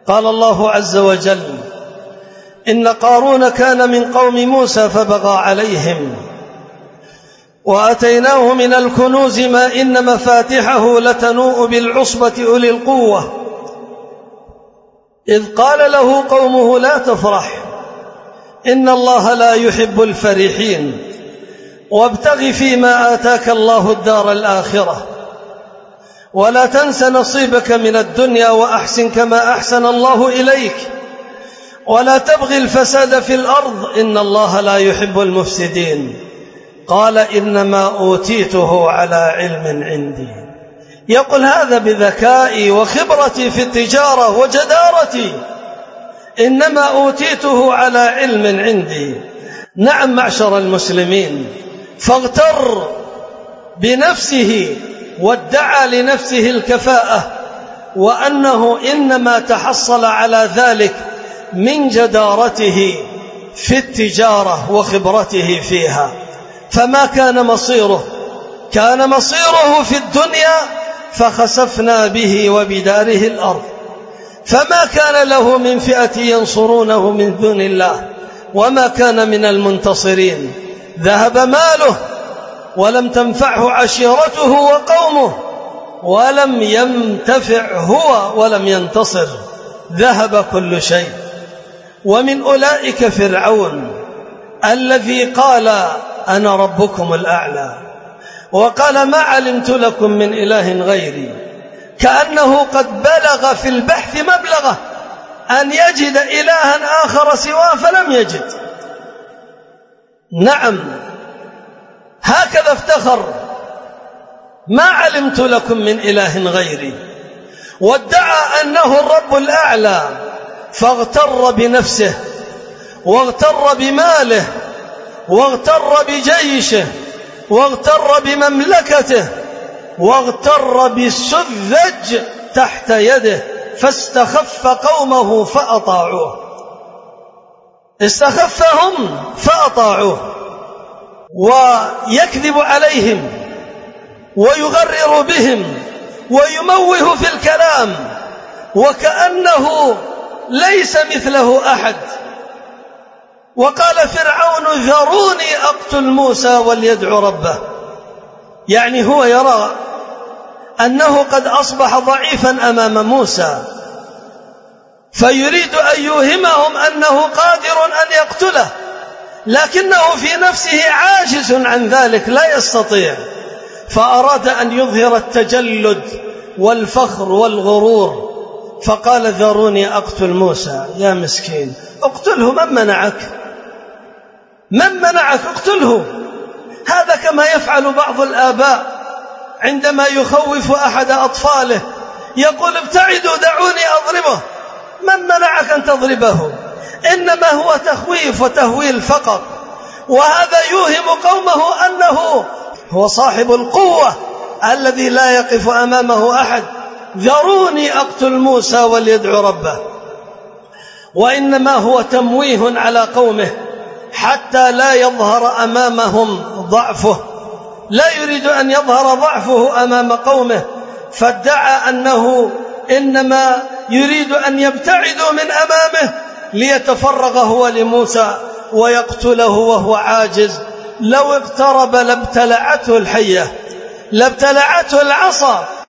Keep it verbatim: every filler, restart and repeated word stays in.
قال الله عز وجل: إن قارون كان من قوم موسى فبغى عليهم وآتيناه من الكنوز ما إن مفاتحه لتنوء بالعصبة أولي القوة إذ قال له قومه لا تفرح إن الله لا يحب الفرحين وابتغ فيما آتاك الله الدار الآخرة ولا تنس نصيبك من الدنيا وأحسن كما أحسن الله إليك ولا تبغي الفساد في الأرض إن الله لا يحب المفسدين. قال: إنما أوتيته على علم عندي. يقول هذا بذكائي وخبرتي في التجارة وجدارتي، إنما أوتيته على علم عندي. نعم معشر المسلمين، فاغتر بنفسه وادعى لنفسه الكفاءة وأنه إنما تحصل على ذلك من جدارته في التجارة وخبرته فيها، فما كان مصيره؟ كان مصيره في الدنيا فخسفنا به وبداره الأرض، فما كان له من فئة ينصرونه من دون الله وما كان من المنتصرين. ذهب ماله ولم تنفعه عشيرته وقومه ولم ينتفع هو ولم ينتصر، ذهب كل شيء. ومن أولئك فرعون الذي قال: أنا ربكم الأعلى، وقال: ما علمت لكم من إله غيري، كأنه قد بلغ في البحث مبلغه أن يجد إلها آخر سواه فلم يجد. نعم، هكذا افتخر: ما علمت لكم من إله غيري، وادعى أنه الرب الأعلى، فاغتر بنفسه واغتر بماله واغتر بجيشه واغتر بمملكته واغتر بالسذج تحت يده، فاستخف قومه فأطاعوه. استخفهم فأطاعوه، ويكذب عليهم ويغرر بهم ويموه في الكلام وكأنه ليس مثله أحد. وقال فرعون: ذروني أقتل موسى وليدعو ربه، يعني هو يرى أنه قد أصبح ضعيفا أمام موسى، فيريد أن يوهمهم أنه قادر أن يقتله، لكنه في نفسه عاجز عن ذلك، لا يستطيع، فأراد أن يظهر التجلد والفخر والغرور، فقال: ذروني أقتل موسى. يا مسكين، اقتله، من منعك؟ من منعك؟ اقتله. هذا كما يفعل بعض الآباء عندما يخوف أحد أطفاله، يقول: ابتعدوا دعوني أضربه. من منعك أن تضربه؟ إنما هو تخويف وتهويل فقط، وهذا يوهم قومه أنه هو صاحب القوة الذي لا يقف أمامه أحد. ذروني أقتل موسى وليدعو ربه. وإنما هو تمويه على قومه حتى لا يظهر أمامهم ضعفه، لا يريد أن يظهر ضعفه أمام قومه، فادعى أنه إنما يريد أن يبتعدوا من أمامه ليتفرغ هو لموسى ويقتله وهو عاجز. لو اقترب لابتلعته الحية، لابتلعته العصا.